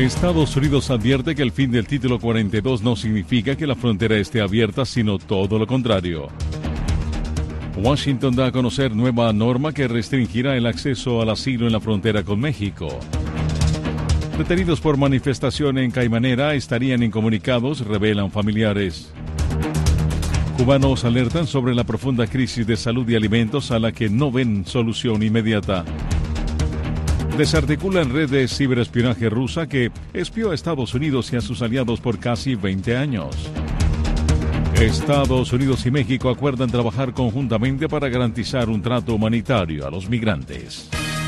Estados Unidos advierte que el fin del Título 42 no significa que la frontera esté abierta, sino todo lo contrario. Washington da a conocer nueva norma que restringirá el acceso al asilo en la frontera con México. Detenidos por manifestación en Caimanera estarían incomunicados, revelan familiares. Cubanos alertan sobre la profunda crisis de salud y alimentos a la que no ven solución inmediata. Desarticulan red de ciberespionaje rusa que espió a Estados Unidos y a sus aliados por casi 20 años. Estados Unidos y México acuerdan trabajar conjuntamente para garantizar un trato humanitario a los migrantes.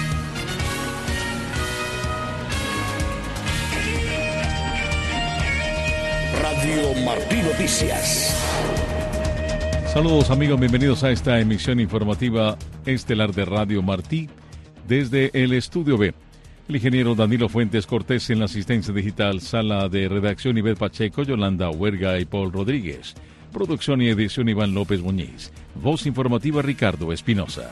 Radio Martí Noticias. Saludos amigos, bienvenidos a esta emisión informativa estelar de Radio Martí. Desde el Estudio B, el ingeniero Danilo Fuentes Cortés en la asistencia digital, sala de redacción Ivette Pacheco, Yolanda Huerga y Paul Rodríguez. Producción y edición Iván López Muñiz. Voz informativa Ricardo Espinosa.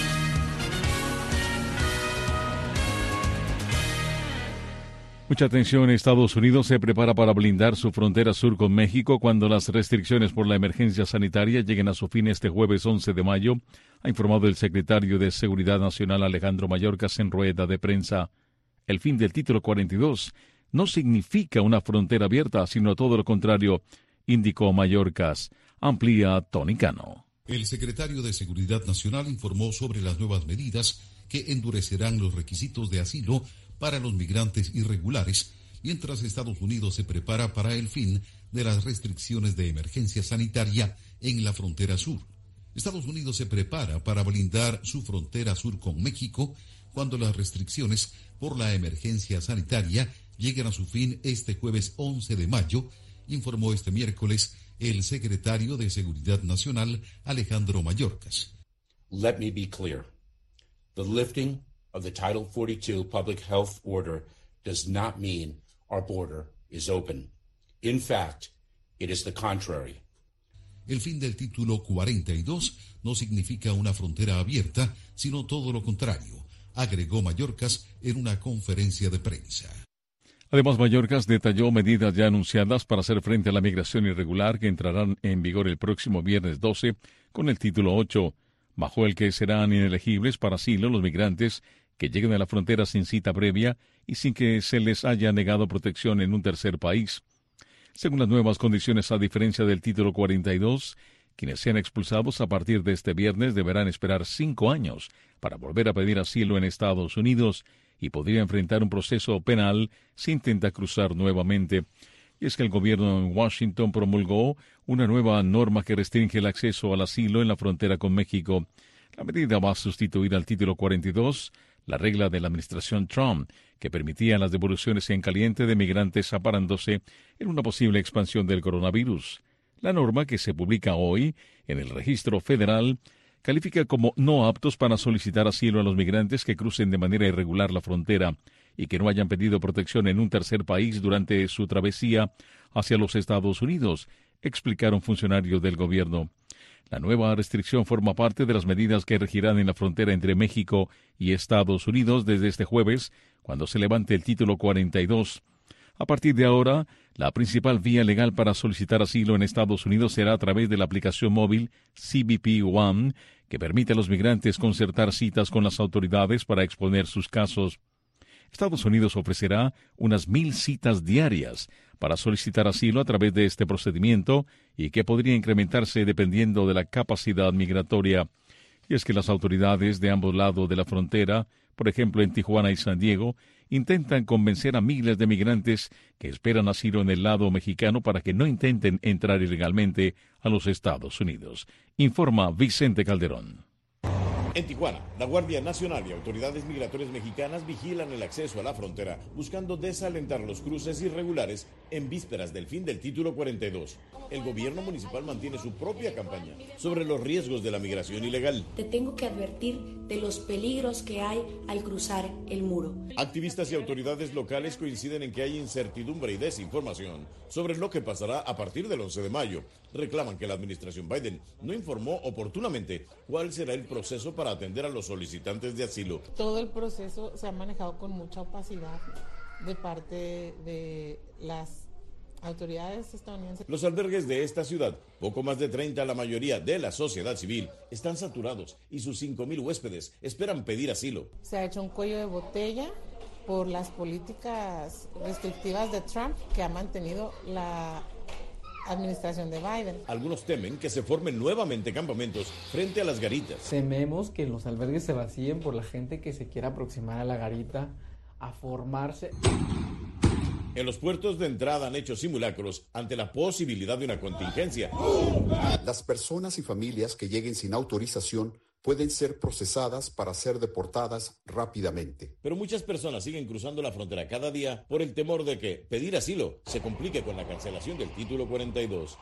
Mucha atención, Estados Unidos se prepara para blindar su frontera sur con México cuando las restricciones por la emergencia sanitaria lleguen a su fin este jueves 11 de mayo, ha informado el secretario de Seguridad Nacional Alejandro Mayorkas en rueda de prensa. El fin del Título 42 no significa una frontera abierta, sino todo lo contrario, indicó Mayorkas. Amplía Tony Cano. El secretario de Seguridad Nacional informó sobre las nuevas medidas que endurecerán los requisitos de asilo para los migrantes irregulares, mientras Estados Unidos se prepara para el fin de las restricciones de emergencia sanitaria en la frontera sur. Estados Unidos se prepara para blindar su frontera sur con México cuando las restricciones por la emergencia sanitaria lleguen a su fin este jueves 11 de mayo, informó este miércoles el secretario de Seguridad Nacional Alejandro Mayorkas. Let me be clear. The lifting of the Title 42 Public Health Order does not mean our border is open. In fact, it is the contrary. El fin del Título 42 no significa una frontera abierta, sino todo lo contrario, agregó Mayorkas en una conferencia de prensa. Además, Mayorkas detalló medidas ya anunciadas para hacer frente a la migración irregular que entrarán en vigor el próximo viernes 12 con el Título 8, bajo el que serán inelegibles para asilo los migrantes que lleguen a la frontera sin cita previa y sin que se les haya negado protección en un tercer país. Según las nuevas condiciones, a diferencia del Título 42, quienes sean expulsados a partir de este viernes deberán esperar 5 años para volver a pedir asilo en Estados Unidos y podría enfrentar un proceso penal si intenta cruzar nuevamente. Y es que el gobierno en Washington promulgó una nueva norma que restringe el acceso al asilo en la frontera con México. La medida va a sustituir al Título 42, la regla de la administración Trump, que permitía las devoluciones en caliente de migrantes amparándose en una posible expansión del coronavirus. La norma, que se publica hoy en el Registro Federal, califica como no aptos para solicitar asilo a los migrantes que crucen de manera irregular la frontera y que no hayan pedido protección en un tercer país durante su travesía hacia los Estados Unidos, explicaron funcionarios del gobierno. La nueva restricción forma parte de las medidas que regirán en la frontera entre México y Estados Unidos desde este jueves, cuando se levante el Título 42. A partir de ahora, la principal vía legal para solicitar asilo en Estados Unidos será a través de la aplicación móvil CBP One, que permite a los migrantes concertar citas con las autoridades para exponer sus casos. Estados Unidos ofrecerá unas 1,000 citas diarias para solicitar asilo a través de este procedimiento y que podría incrementarse dependiendo de la capacidad migratoria. Y es que las autoridades de ambos lados de la frontera, por ejemplo en Tijuana y San Diego, intentan convencer a miles de migrantes que esperan asilo en el lado mexicano para que no intenten entrar ilegalmente a los Estados Unidos. Informa Vicente Calderón. En Tijuana, la Guardia Nacional y autoridades migratorias mexicanas vigilan el acceso a la frontera, buscando desalentar los cruces irregulares en vísperas del fin del Título 42. El gobierno municipal mantiene su propia campaña sobre los riesgos de la migración ilegal. Te tengo que advertir de los peligros que hay al cruzar el muro. Activistas y autoridades locales coinciden en que hay incertidumbre y desinformación sobre lo que pasará a partir del 11 de mayo. Reclaman que la administración Biden no informó oportunamente cuál será el proceso para atender a los solicitantes de asilo. Todo el proceso se ha manejado con mucha opacidad. de parte de las autoridades estadounidenses. Los albergues de esta ciudad, poco más de 30, la mayoría de la sociedad civil, están saturados y sus 5,000 huéspedes esperan pedir asilo. Se ha hecho un cuello de botella por las políticas restrictivas de Trump que ha mantenido la administración de Biden. Algunos temen que se formen nuevamente campamentos frente a las garitas. Tememos que los albergues se vacíen por la gente que se quiera aproximar a la garita a formarse. En los puertos de entrada han hecho simulacros ante la posibilidad de una contingencia. Las personas y familias que lleguen sin autorización pueden ser procesadas para ser deportadas rápidamente. Pero muchas personas siguen cruzando la frontera cada día por el temor de que pedir asilo se complique con la cancelación del título 42.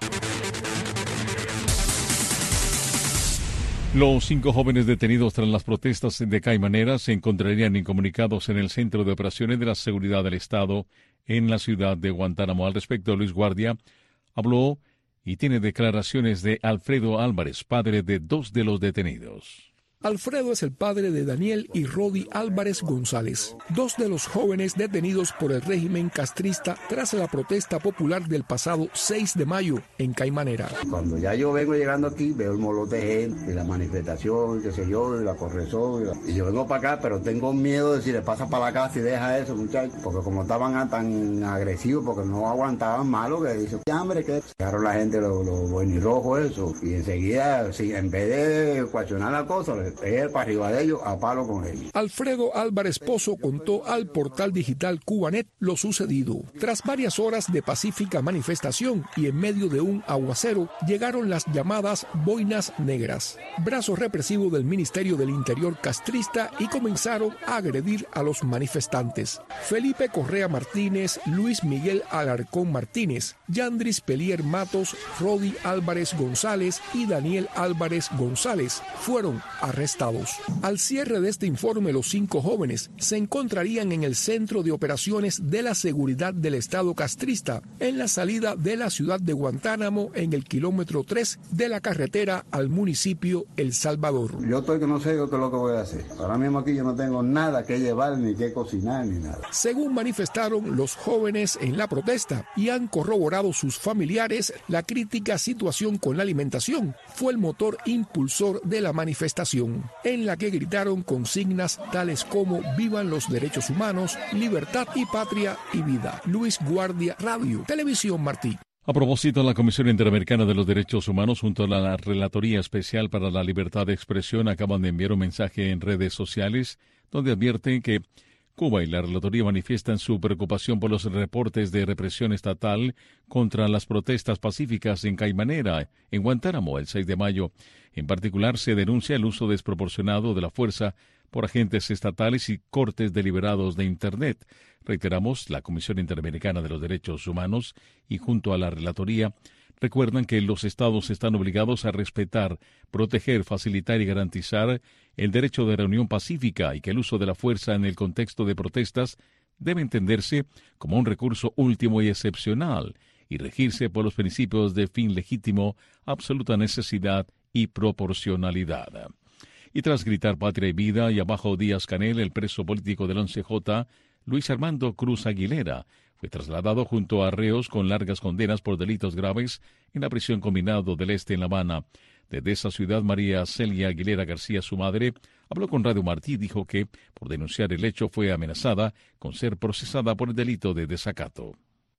Los 5 jóvenes detenidos tras las protestas de Caimanera se encontrarían incomunicados en el Centro de Operaciones de la Seguridad del Estado en la ciudad de Guantánamo. Al respecto, Luis Guardia habló y tiene declaraciones de Alfredo Álvarez, padre de 2 de los detenidos. Alfredo es el padre de Daniel y Rodi Álvarez González, 2 de los jóvenes detenidos por el régimen castrista tras la protesta popular del pasado 6 de mayo en Caimanera. Cuando ya yo vengo llegando aquí, veo el molote de gente, y la manifestación, qué sé yo, y la corresón, y yo vengo para acá, pero tengo miedo de si le pasa para la casa y deja eso, muchachos, porque como estaban tan agresivos, porque no aguantaban malo, que dice, ¿qué hambre que dejaron la gente lo buenirrojo eso? Y enseguida, si en vez de cuestionar la cosa, para arriba de ellos, a palo con ellos. Alfredo Álvarez Pozo contó al portal digital Cubanet lo sucedido. Tras varias horas de pacífica manifestación y en medio de un aguacero, llegaron las llamadas boinas negras, brazo represivo del Ministerio del Interior castrista, y comenzaron a agredir a los manifestantes. Felipe Correa Martínez, Luis Miguel Alarcón Martínez, Yandris Pelier Matos, Rodi Álvarez González y Daniel Álvarez González fueron arrestados. Al cierre de este informe, los 5 jóvenes se encontrarían en el Centro de Operaciones de la Seguridad del Estado castrista, en la salida de la ciudad de Guantánamo, en el kilómetro 3 de la carretera al municipio El Salvador. Yo estoy que no sé qué es lo que voy a hacer. Ahora mismo aquí yo no tengo nada que llevar, ni que cocinar, ni nada. Según manifestaron los jóvenes en la protesta y han corroborado sus familiares, la crítica situación con la alimentación fue el motor impulsor de la manifestación, en la que gritaron consignas tales como vivan los derechos humanos, libertad y patria y vida. Luis Guardia, Radio, Televisión Martí. A propósito, la Comisión Interamericana de los Derechos Humanos junto a la Relatoría Especial para la Libertad de Expresión acaban de enviar un mensaje en redes sociales donde advierten que Cuba y la Relatoría manifiestan su preocupación por los reportes de represión estatal contra las protestas pacíficas en Caimanera, en Guantánamo, el 6 de mayo. En particular, se denuncia el uso desproporcionado de la fuerza por agentes estatales y cortes deliberados de Internet. Reiteramos, la Comisión Interamericana de los Derechos Humanos y junto a la Relatoría recuerdan que los Estados están obligados a respetar, proteger, facilitar y garantizar el derecho de reunión pacífica y que el uso de la fuerza en el contexto de protestas debe entenderse como un recurso último y excepcional y regirse por los principios de fin legítimo, absoluta necesidad y proporcionalidad. Y tras gritar patria y vida y abajo Díaz-Canel, el preso político del 11J, Luis Armando Cruz Aguilera, fue trasladado junto a reos con largas condenas por delitos graves en la prisión combinado del Este en La Habana. Desde esa ciudad, María Celia Aguilera García, su madre, habló con Radio Martí y dijo que, por denunciar el hecho, fue amenazada con ser procesada por el delito de desacato.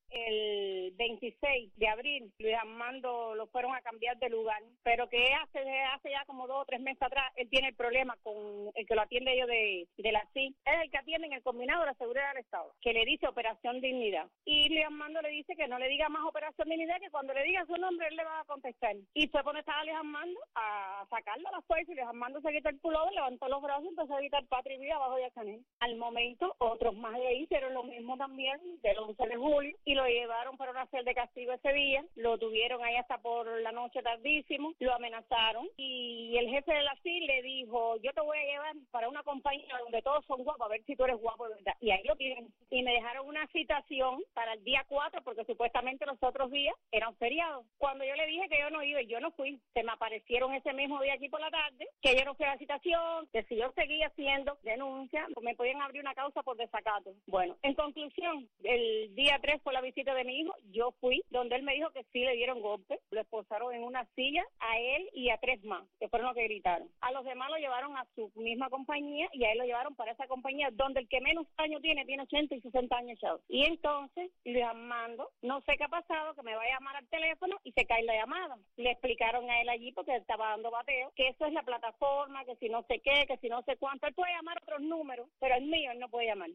El 26 de abril, Luis Armando lo fueron a cambiar de lugar, pero que hace ya como 2 o 3 meses atrás, él tiene el problema con el que lo atiende yo de la CIN, es el que atiende en el combinado de la seguridad del Estado, que le dice Operación Dignidad, y Luis Armando le dice que no le diga más Operación Dignidad, que cuando le diga su nombre él le va a contestar, y fue cuando estaba Luis Armando a sacarlo a la fuerza, y Luis Armando se quitó el pullover, levantó los brazos y empezó a gritar patria y vida abajo de Canel. Al momento, otros más de ahí hicieron lo mismo también, del 11 de julio, y lo llevaron para una hacer de castigo ese día, lo tuvieron ahí hasta por la noche tardísimo, lo amenazaron y el jefe de la CIL le dijo, yo te voy a llevar para una compañía donde todos son guapos, a ver si tú eres guapo de verdad. Y ahí lo tienen. Y me dejaron una citación para el día 4 porque supuestamente los otros días eran feriados. Cuando yo le dije que yo no iba, yo no fui. Se me aparecieron ese mismo día aquí por la tarde, que yo no fui a la citación, que si yo seguía haciendo denuncia, pues me podían abrir una causa por desacato. Bueno, en conclusión, el día 3 fue la visita de mi hijo, yo fui, donde él me dijo que sí le dieron golpes, lo esposaron en una silla a él y a 3 más, que fueron los que gritaron. A los demás lo llevaron a su misma compañía y a él lo llevaron para esa compañía donde el que menos años tiene 80 y 60 años echados. Y entonces, Luis Armando, no sé qué ha pasado, que me va a llamar al teléfono y se cae la llamada. Le explicaron a él allí, porque él estaba dando bateo, que eso es la plataforma, que si no sé qué, que si no sé cuánto. Él puede llamar otros números, pero el mío él no puede llamar.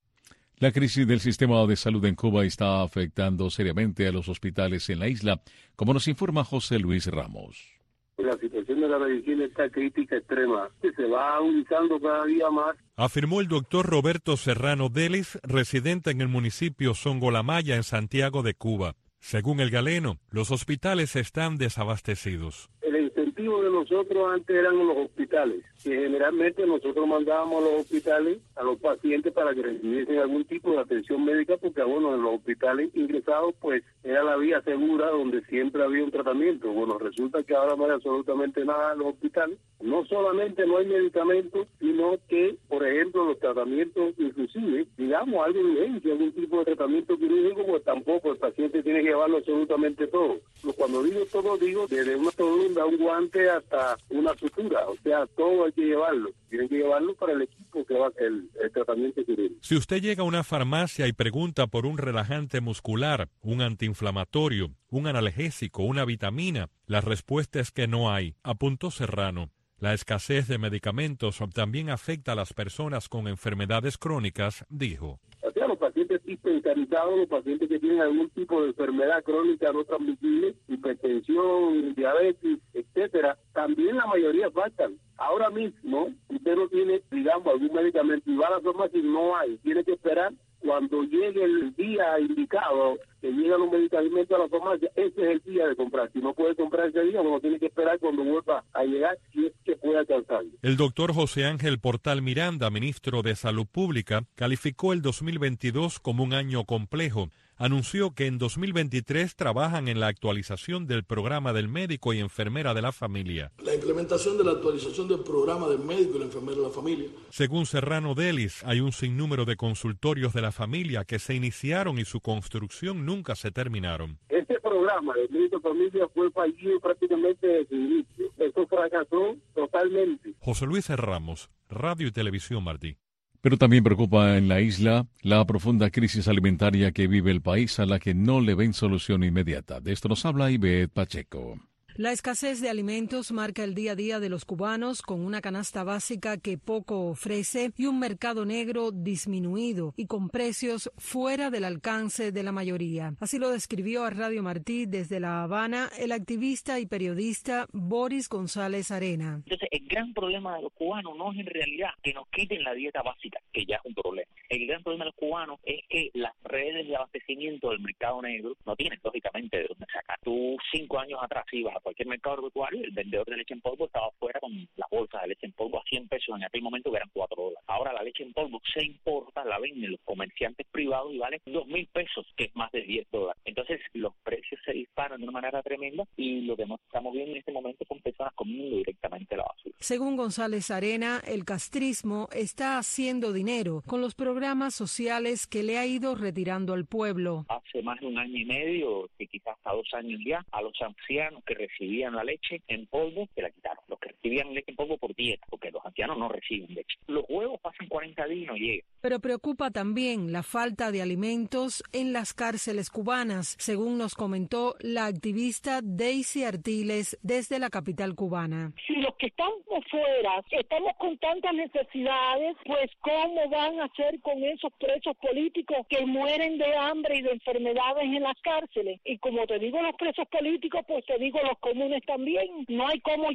La crisis del sistema de salud en Cuba está afectando seriamente a los hospitales en la isla, como nos informa José Luis Ramos. La situación de la medicina está crítica extrema, que se va agudizando cada día más. Afirmó el doctor Roberto Serrano Delis, residente en el municipio Songolamaya, en Santiago de Cuba. Según el galeno, los hospitales están desabastecidos. El incentivo de nosotros antes eran los hospitales, que generalmente nosotros mandábamos a los hospitales a los pacientes para que recibiesen algún tipo de atención médica, porque bueno, en los hospitales ingresados pues era la vía segura donde siempre había un tratamiento. Bueno, resulta que ahora no hay absolutamente nada en los hospitales. No solamente no hay medicamentos, sino que, por ejemplo, los tratamientos, inclusive, digamos, algo de urgencia, algún tipo de tratamiento quirúrgico, pues tampoco el paciente tiene que llevarlo absolutamente todo. Cuando digo todo, digo desde una torunda, un guante hasta una sutura, o sea, todo hay que llevarlo. Tienen que llevarlo para el equipo que va a hacer el tratamiento quirúrgico. Si usted llega a una farmacia y pregunta por un relajante muscular, un antiinflamatorio, un analgésico, una vitamina, la respuesta es que no hay, apuntó Serrano. La escasez de medicamentos también afecta a las personas con enfermedades crónicas, dijo. O sea, los pacientes hipertensarizados, los pacientes que tienen algún tipo de enfermedad crónica no transmisible, hipertensión, diabetes, etcétera, también la mayoría faltan. Ahora mismo, usted no tiene, digamos, algún medicamento y va a la farmacia y no hay, tiene que esperar cuando llegue el día indicado, que llegan los medicamentos a la farmacia, ese es el día de comprar. Si no puede comprar ese día, bueno, tiene que esperar cuando vuelva a llegar, si es que puede alcanzarlo. El doctor José Ángel Portal Miranda, ministro de Salud Pública, calificó el 2022 como un año complejo. Anunció que en 2023 trabajan en la actualización del programa del médico y enfermera de la familia. La implementación de la actualización del programa del médico y la enfermera de la familia. Según Serrano Delis, hay un sinnúmero de consultorios de la familia que se iniciaron y su construcción nunca se terminaron. Este programa del médico de familia fue fallido prácticamente desde su inicio. Eso fracasó totalmente. José Luis Ramos, Radio y Televisión Martí. Pero también preocupa en la isla la profunda crisis alimentaria que vive el país, a la que no le ven solución inmediata. De esto nos habla Ivette Pacheco. La escasez de alimentos marca el día a día de los cubanos, con una canasta básica que poco ofrece y un mercado negro disminuido y con precios fuera del alcance de la mayoría. Así lo describió a Radio Martí desde La Habana el activista y periodista Boris González Arena. Entonces, el gran problema de los cubanos no es en realidad que nos quiten la dieta básica, que ya es un problema. El gran problema de los cubanos es que las redes de abastecimiento del mercado negro no tienen, lógicamente, de dónde sacar. Tú 5 años atrás ibas a cualquier mercado agropecuario, el vendedor de leche en polvo estaba fuera con las bolsas de leche en polvo a 100 pesos en aquel momento, que eran $4. Ahora la leche en polvo se importa, la venden los comerciantes privados y vale $2,000 pesos, que es más de $10. Entonces los precios se disparan de una manera tremenda y lo que estamos viendo en este momento son personas comiendo directamente la basura. Según González Arena, el castrismo está haciendo dinero con los programas sociales que le ha ido retirando al pueblo. Hace más de 1 año y medio, que quizás hasta 2 años ya, a los ancianos que recibían la leche en polvo, se la quitaron. Los que recibían leche en polvo por dieta, porque los ancianos no reciben leche. Los huevos pasan 40 días y no llegan. Pero preocupa también la falta de alimentos en las cárceles cubanas, según nos comentó la activista Daisy Artiles desde la capital cubana. Si los que estamos fuera estamos con tantas necesidades, pues ¿cómo van a hacer con esos presos políticos que mueren de hambre y de enfermedades en las cárceles? Y como te digo los presos políticos, pues te digo los comunes también. No hay cómo llevar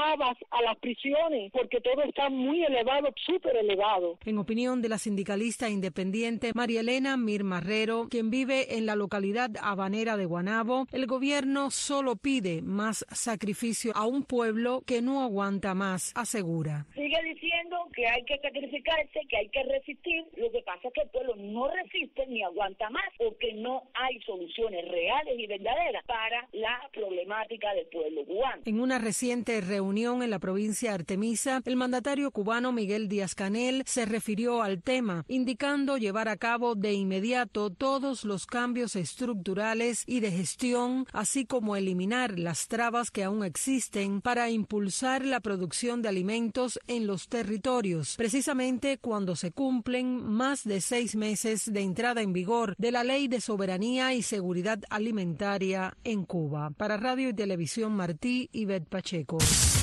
bajabas a las prisiones, porque todo está muy elevado, súper elevado. En opinión de la sindicalista independiente María Elena Mir Marrero, quien vive en la localidad habanera de Guanabo, el gobierno solo pide más sacrificio a un pueblo que no aguanta más, asegura. Sigue diciendo que hay que sacrificarse, que hay que resistir. Lo que pasa es que el pueblo no resiste ni aguanta más, porque no hay soluciones reales y verdaderas para la problemática del pueblo cubano. En una reciente reunión en la provincia de Artemisa, el mandatario cubano Miguel Díaz-Canel se refirió al tema, indicando llevar a cabo de inmediato todos los cambios estructurales y de gestión, así como eliminar las trabas que aún existen para impulsar la producción de alimentos en los territorios, precisamente cuando se cumplen más de 6 meses de entrada en vigor de la Ley de Soberanía y Seguridad Alimentaria en Cuba. Para Radio y Televisión Martí, Ivette Pacheco.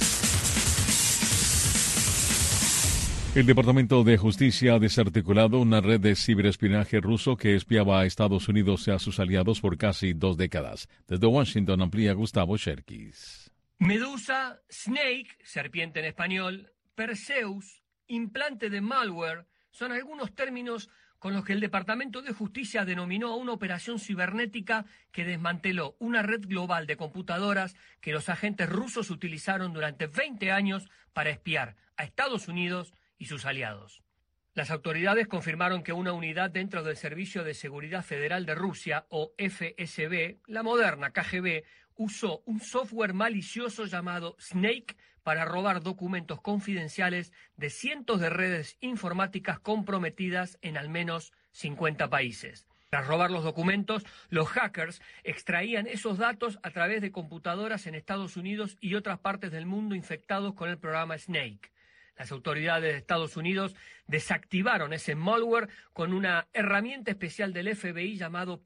El Departamento de Justicia ha desarticulado una red de ciberespionaje ruso que espiaba a Estados Unidos y a sus aliados por casi 2 décadas. Desde Washington amplía Gustavo Sherkis. Medusa, Snake, serpiente en español, Perseus, implante de malware, son algunos términos con los que el Departamento de Justicia denominó a una operación cibernética que desmanteló una red global de computadoras que los agentes rusos utilizaron durante 20 años para espiar a Estados Unidos y sus aliados. Las autoridades confirmaron que una unidad dentro del Servicio de Seguridad Federal de Rusia, o FSB, la moderna KGB, usó un software malicioso llamado Snake para robar documentos confidenciales de cientos de redes informáticas comprometidas en al menos 50 países. Tras robar los documentos, los hackers extraían esos datos a través de computadoras en Estados Unidos y otras partes del mundo infectados con el programa Snake. Las autoridades de Estados Unidos desactivaron ese malware con una herramienta especial del FBI llamado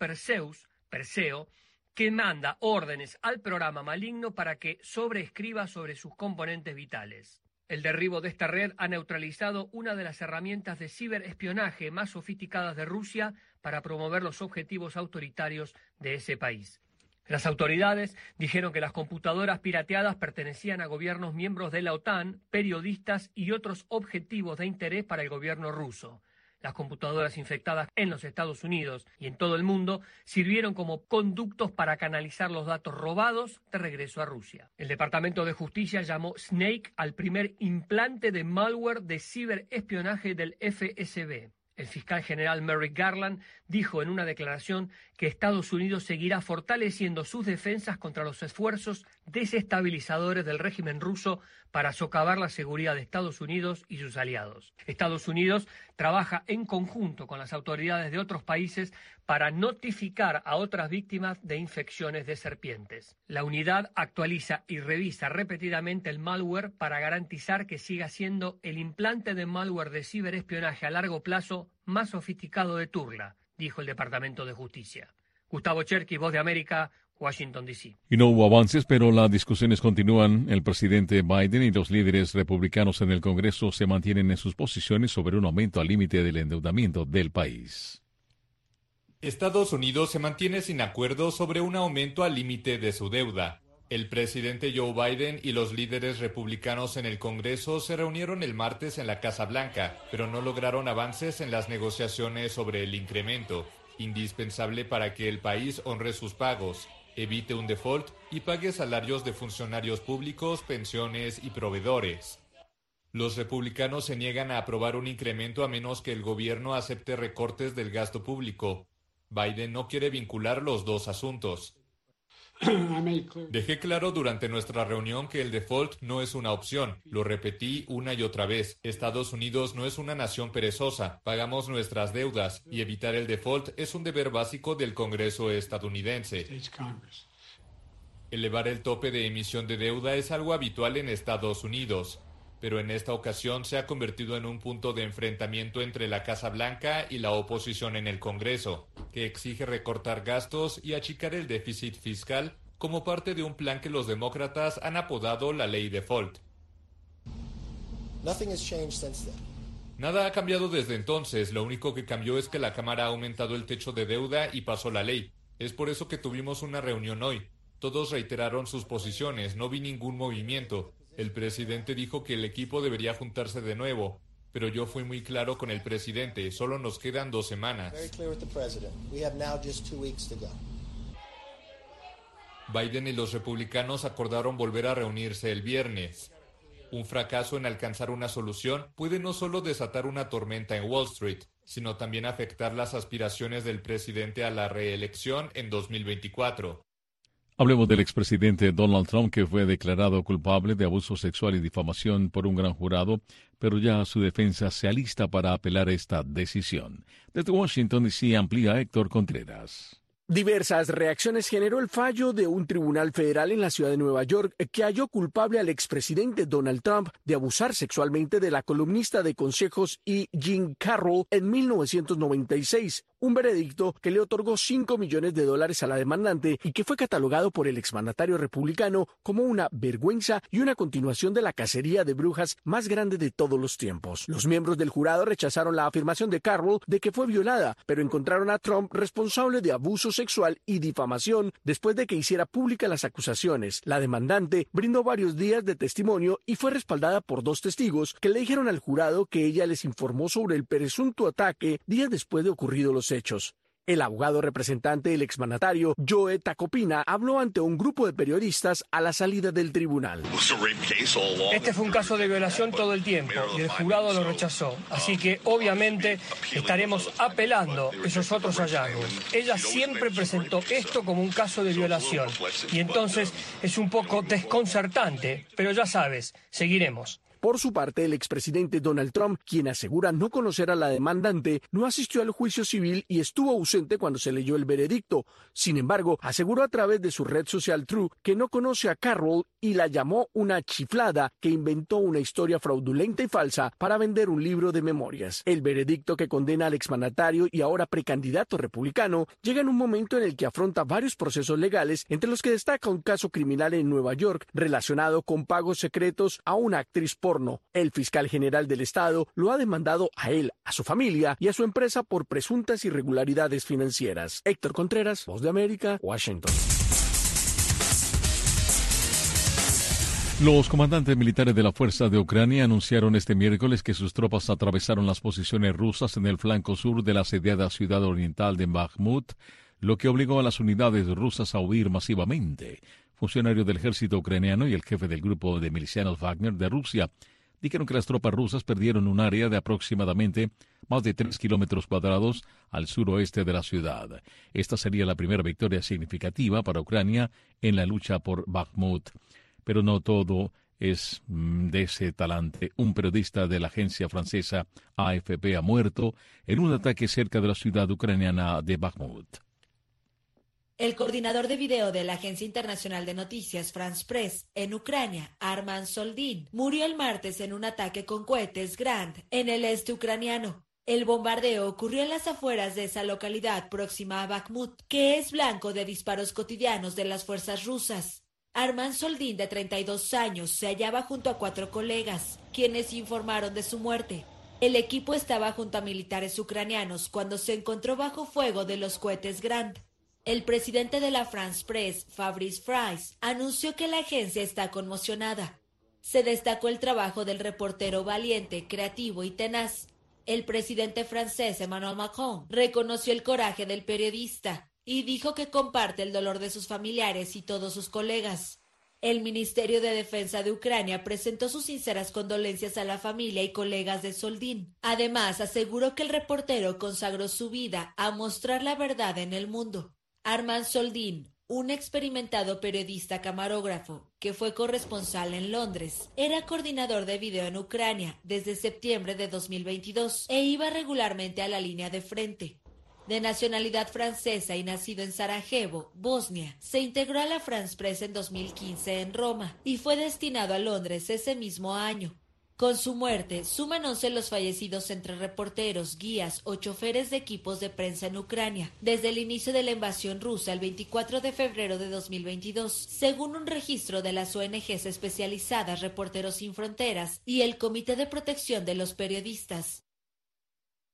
Perseo, que manda órdenes al programa maligno para que sobreescriba sobre sus componentes vitales. El derribo de esta red ha neutralizado una de las herramientas de ciberespionaje más sofisticadas de Rusia para promover los objetivos autoritarios de ese país. Las autoridades dijeron que las computadoras pirateadas pertenecían a gobiernos miembros de la OTAN, periodistas y otros objetivos de interés para el gobierno ruso. Las computadoras infectadas en los Estados Unidos y en todo el mundo sirvieron como conductos para canalizar los datos robados de regreso a Rusia. El Departamento de Justicia llamó Snake al primer implante de malware de ciberespionaje del FSB. El fiscal general Merrick Garland dijo en una declaración que Estados Unidos seguirá fortaleciendo sus defensas contra los esfuerzos desestabilizadores del régimen ruso para socavar la seguridad de Estados Unidos y sus aliados. Estados Unidos trabaja en conjunto con las autoridades de otros países para notificar a otras víctimas de infecciones de serpientes. La unidad actualiza y revisa repetidamente el malware para garantizar que siga siendo el implante de malware de ciberespionaje a largo plazo más sofisticado de Turla, dijo el Departamento de Justicia. Gustavo Cherky, Voz de América, Washington, D.C. Y no hubo avances, pero las discusiones continúan. El presidente Biden y los líderes republicanos en el Congreso se mantienen en sus posiciones sobre un aumento al límite del endeudamiento del país. Estados Unidos se mantiene sin acuerdo sobre un aumento al límite de su deuda. El presidente Joe Biden y los líderes republicanos en el Congreso se reunieron el martes en la Casa Blanca, pero no lograron avances en las negociaciones sobre el incremento, indispensable para que el país honre sus pagos, evite un default y pague salarios de funcionarios públicos, pensiones y proveedores. Los republicanos se niegan a aprobar un incremento a menos que el gobierno acepte recortes del gasto público. Biden no quiere vincular los dos asuntos. Dejé claro durante nuestra reunión que el default no es una opción. Lo repetí una y otra vez. Estados Unidos no es una nación perezosa. Pagamos nuestras deudas y evitar el default es un deber básico del Congreso estadounidense. Elevar el tope de emisión de deuda es algo habitual en Estados Unidos, pero en esta ocasión se ha convertido en un punto de enfrentamiento entre la Casa Blanca y la oposición en el Congreso, que exige recortar gastos y achicar el déficit fiscal como parte de un plan que los demócratas han apodado la Ley Default. Nada ha cambiado desde entonces, lo único que cambió es que la Cámara ha aumentado el techo de deuda y pasó la ley. Es por eso que tuvimos una reunión hoy. Todos reiteraron sus posiciones, no vi ningún movimiento. El presidente dijo que el equipo debería juntarse de nuevo, pero yo fui muy claro con el presidente, solo nos quedan 2 semanas. Biden y los republicanos acordaron volver a reunirse el viernes. Un fracaso en alcanzar una solución puede no solo desatar una tormenta en Wall Street, sino también afectar las aspiraciones del presidente a la reelección en 2024. Hablemos del expresidente Donald Trump, que fue declarado culpable de abuso sexual y difamación por un gran jurado, pero ya su defensa se alista para apelar esta decisión. Desde Washington, D.C. amplía Héctor Contreras. Diversas reacciones generó el fallo de un tribunal federal en la ciudad de Nueva York que halló culpable al expresidente Donald Trump de abusar sexualmente de la columnista de consejos E. Jean Carroll en 1996. Un veredicto que le otorgó $5 millones a la demandante y que fue catalogado por el exmandatario republicano como una vergüenza y una continuación de la cacería de brujas más grande de todos los tiempos. Los miembros del jurado rechazaron la afirmación de Carroll de que fue violada, pero encontraron a Trump responsable de abuso sexual y difamación después de que hiciera públicas las acusaciones. La demandante brindó varios días de testimonio y fue respaldada por 2 testigos que le dijeron al jurado que ella les informó sobre el presunto ataque días después de ocurridos los hechos. El abogado representante del exmandatario, Joe Tacopina, habló ante un grupo de periodistas a la salida del tribunal. Este fue un caso de violación todo el tiempo y el jurado lo rechazó. Así que, obviamente, estaremos apelando esos otros hallazgos. Ella siempre presentó esto como un caso de violación y entonces es un poco desconcertante, pero ya sabes, seguiremos. Por su parte, el expresidente Donald Trump, quien asegura no conocer a la demandante, no asistió al juicio civil y estuvo ausente cuando se leyó el veredicto. Sin embargo, aseguró a través de su red social True que no conoce a Carroll y la llamó una chiflada que inventó una historia fraudulenta y falsa para vender un libro de memorias. El veredicto que condena al exmandatario y ahora precandidato republicano llega en un momento en el que afronta varios procesos legales, entre los que destaca un caso criminal en Nueva York relacionado con pagos secretos a una actriz porno. El fiscal general del estado lo ha demandado a él, a su familia y a su empresa por presuntas irregularidades financieras. Héctor Contreras, Voz de América, Washington. Los comandantes militares de la Fuerza de Ucrania anunciaron este miércoles que sus tropas atravesaron las posiciones rusas en el flanco sur de la asediada ciudad oriental de Bakhmut, lo que obligó a las unidades rusas a huir masivamente. Funcionarios del ejército ucraniano y el jefe del grupo de milicianos Wagner de Rusia dijeron que las tropas rusas perdieron un área de aproximadamente más de 3 kilómetros cuadrados al suroeste de la ciudad. Esta sería la primera victoria significativa para Ucrania en la lucha por Bakhmut. Pero no todo es de ese talante. Un periodista de la agencia francesa AFP ha muerto en un ataque cerca de la ciudad ucraniana de Bakhmut. El coordinador de video de la agencia internacional de noticias France Press en Ucrania, Arman Soldin, murió el martes en un ataque con cohetes Grad en el este ucraniano. El bombardeo ocurrió en las afueras de esa localidad próxima a Bakhmut, que es blanco de disparos cotidianos de las fuerzas rusas. Arman Soldin, de 32 años, se hallaba junto a 4 colegas, quienes informaron de su muerte. El equipo estaba junto a militares ucranianos cuando se encontró bajo fuego de los cohetes Grad. El presidente de la France Press, Fabrice Fries, anunció que la agencia está conmocionada. Se destacó el trabajo del reportero valiente, creativo y tenaz. El presidente francés, Emmanuel Macron, reconoció el coraje del periodista y dijo que comparte el dolor de sus familiares y todos sus colegas. El Ministerio de Defensa de Ucrania presentó sus sinceras condolencias a la familia y colegas de Soldin. Además, aseguró que el reportero consagró su vida a mostrar la verdad en el mundo. Arman Soldin, un experimentado periodista camarógrafo que fue corresponsal en Londres, era coordinador de video en Ucrania desde septiembre de 2022 e iba regularmente a la línea de frente. De nacionalidad francesa y nacido en Sarajevo, Bosnia, se integró a la France Press en 2015 en Roma y fue destinado a Londres ese mismo año. Con su muerte, suman 11 los fallecidos entre reporteros, guías o choferes de equipos de prensa en Ucrania desde el inicio de la invasión rusa el 24 de febrero de 2022, según un registro de las ONGs especializadas Reporteros Sin Fronteras y el Comité de Protección de los Periodistas.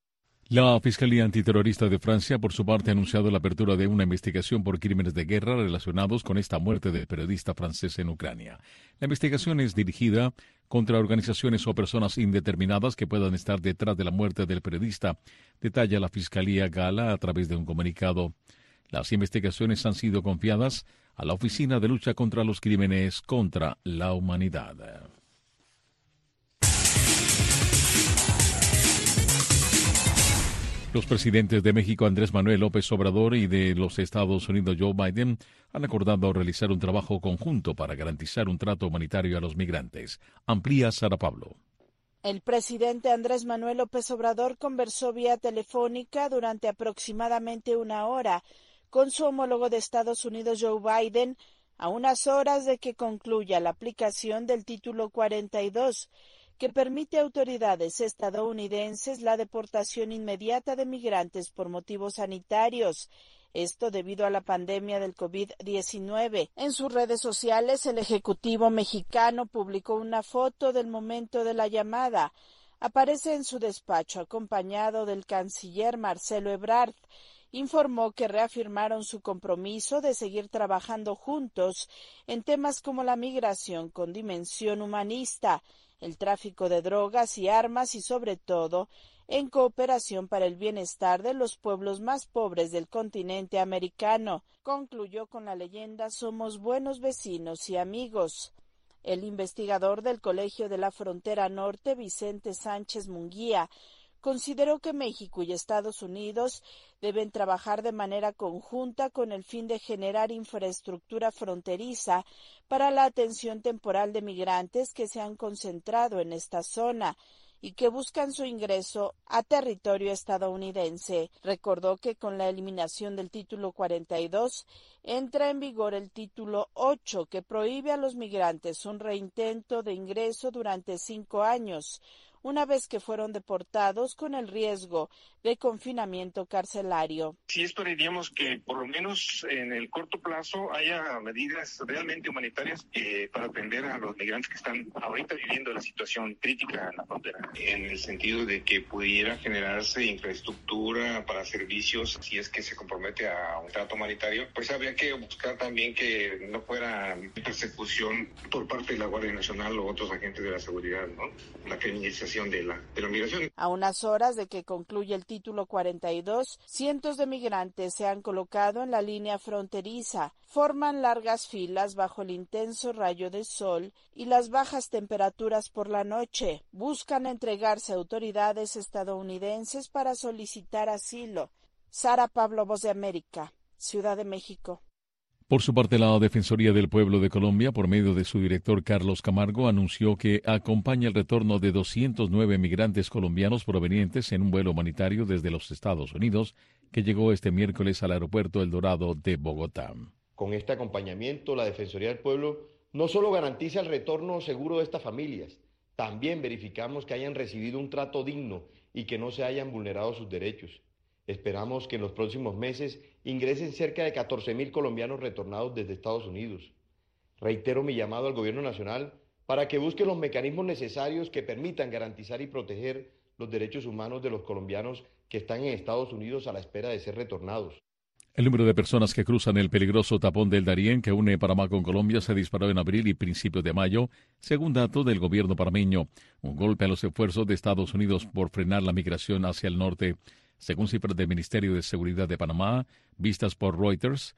La Fiscalía Antiterrorista de Francia, por su parte, ha anunciado la apertura de una investigación por crímenes de guerra relacionados con esta muerte del periodista francés en Ucrania. La investigación es dirigida contra organizaciones o personas indeterminadas que puedan estar detrás de la muerte del periodista, detalla la Fiscalía gala a través de un comunicado. Las investigaciones han sido confiadas a la Oficina de Lucha contra los Crímenes contra la Humanidad. Los presidentes de México, Andrés Manuel López Obrador, y de los Estados Unidos, Joe Biden, han acordado realizar un trabajo conjunto para garantizar un trato humanitario a los migrantes. Amplía Sara Pablo. El presidente Andrés Manuel López Obrador conversó vía telefónica durante aproximadamente una hora con su homólogo de Estados Unidos, Joe Biden, a unas horas de que concluya la aplicación del Título 42, que permite a autoridades estadounidenses la deportación inmediata de migrantes por motivos sanitarios. Esto debido a la pandemia del COVID-19. En sus redes sociales, el Ejecutivo mexicano publicó una foto del momento de la llamada. Aparece en su despacho acompañado del canciller Marcelo Ebrard. Informó que reafirmaron su compromiso de seguir trabajando juntos en temas como la migración con dimensión humanista, el tráfico de drogas y armas y, sobre todo, en cooperación para el bienestar de los pueblos más pobres del continente americano. Concluyó con la leyenda «Somos buenos vecinos y amigos». El investigador del Colegio de la Frontera Norte, Vicente Sánchez Munguía, consideró que México y Estados Unidos deben trabajar de manera conjunta con el fin de generar infraestructura fronteriza para la atención temporal de migrantes que se han concentrado en esta zona y que buscan su ingreso a territorio estadounidense. Recordó que con la eliminación del Título 42 entra en vigor el Título 8, que prohíbe a los migrantes un reintento de ingreso durante 5 años, una vez que fueron deportados con el riesgo de confinamiento carcelario. Sí esperaríamos que por lo menos en el corto plazo haya medidas realmente humanitarias para atender a los migrantes que están ahorita viviendo la situación crítica en la frontera, en el sentido de que pudiera generarse infraestructura para servicios. Si es que se compromete a un trato humanitario, pues habría que buscar también que no fuera persecución por parte de la Guardia Nacional o otros agentes de la seguridad, ¿no? La criminalización de la migración. A unas horas de que concluya el Título 42, cientos de migrantes se han colocado en la línea fronteriza, forman largas filas bajo el intenso rayo de sol y las bajas temperaturas por la noche. Buscan entregarse a autoridades estadounidenses para solicitar asilo. Sara Pablo, Voz de América, Ciudad de México. Por su parte, la Defensoría del Pueblo de Colombia, por medio de su director Carlos Camargo, anunció que acompaña el retorno de 209 migrantes colombianos provenientes en un vuelo humanitario desde los Estados Unidos, que llegó este miércoles al aeropuerto El Dorado de Bogotá. Con este acompañamiento, la Defensoría del Pueblo no solo garantiza el retorno seguro de estas familias, también verificamos que hayan recibido un trato digno y que no se hayan vulnerado sus derechos. Esperamos que en los próximos meses ingresen cerca de 14.000 colombianos retornados desde Estados Unidos. Reitero mi llamado al Gobierno Nacional para que busque los mecanismos necesarios que permitan garantizar y proteger los derechos humanos de los colombianos que están en Estados Unidos a la espera de ser retornados. El número de personas que cruzan el peligroso tapón del Darién que une Panamá con Colombia se disparó en abril y principios de mayo, según datos del gobierno panameño, un golpe a los esfuerzos de Estados Unidos por frenar la migración hacia el norte. Según cifras del Ministerio de Seguridad de Panamá, vistas por Reuters,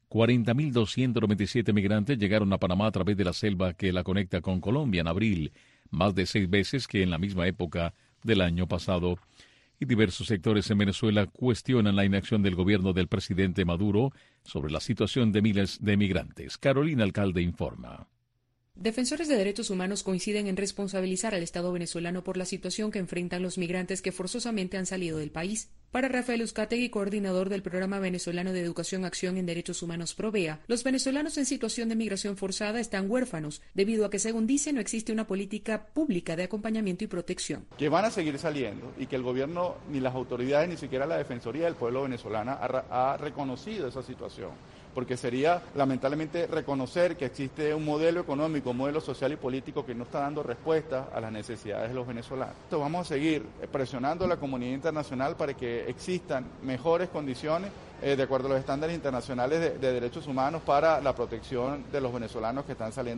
40.297 migrantes llegaron a Panamá a través de la selva que la conecta con Colombia en abril, más de 6 veces que en la misma época del año pasado. Y diversos sectores en Venezuela cuestionan la inacción del gobierno del presidente Maduro sobre la situación de miles de migrantes. Carolina Alcalde informa. Defensores de derechos humanos coinciden en responsabilizar al Estado venezolano por la situación que enfrentan los migrantes que forzosamente han salido del país. Para Rafael Uzcategui, coordinador del Programa Venezolano de Educación Acción en Derechos Humanos PROVEA, los venezolanos en situación de migración forzada están huérfanos, debido a que, según dice, no existe una política pública de acompañamiento y protección. Que van a seguir saliendo y que el gobierno, ni las autoridades, ni siquiera la Defensoría del Pueblo venezolana ha reconocido esa situación. porque sería lamentablemente reconocer que existe un modelo económico, un modelo social y político que no está dando respuesta a las necesidades de los venezolanos. Entonces vamos a seguir presionando a la comunidad internacional para que existan mejores condiciones de acuerdo a los estándares internacionales de derechos humanos para la protección de los venezolanos que están saliendo.